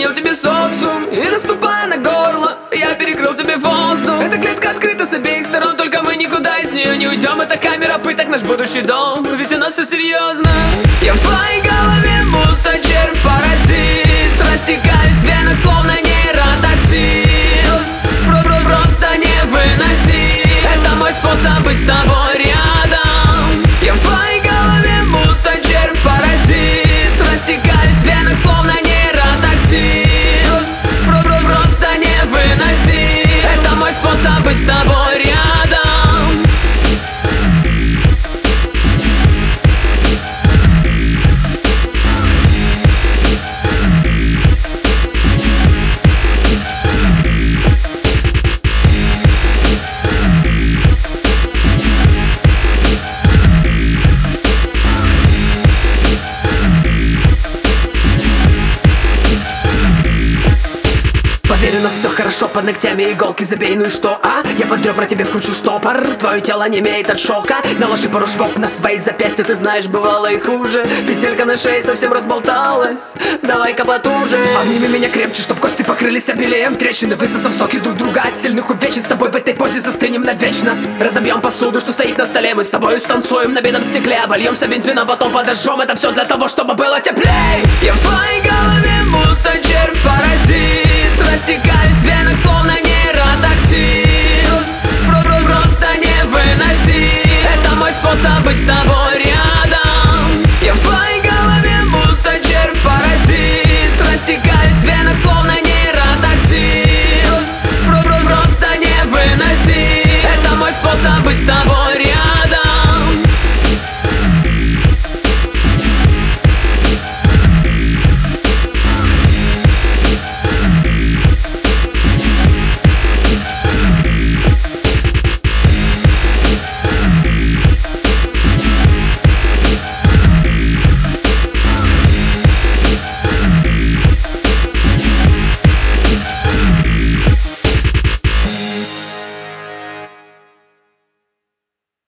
изменил тебе социум. И наступая на горло, я перекрыл тебе воздух. Эта клетка открыта с обеих сторон, только мы никуда из нее не уйдем. Это камера пыток, наш будущий дом, ведь у нас все серьезно. Я в твоей голове будто червь-паразит, растекаюсь в венах, словно нейротоксин. Просто не выноси, это мой способ быть с тобой рядом. Я в твоей голове будто червь-паразит, растекаюсь в венах, словно нейротоксин. Просто не выноси, это мой способ быть с тобой рядом. Поверь, у нас все хорошо, под ногтями иголки забей, ну и что, а? Я под ребра тебе вкручу штопор, твое тело не имеет от шока. Наложи пару швов на свои запястья, ты знаешь, бывало и хуже. Петелька на шее совсем разболталась, давай-ка потуже. Обними меня крепче, чтоб кости покрылись обилием трещины, высосав соки друг друга от сильных увечий. С тобой в этой позе застынем навечно. Разобьем посуду, что стоит на столе, мы с тобой станцуем на бедном стекле. Обольемся бензином, потом подожжем, это все для того, чтобы было теплей. Я в твоей голове будто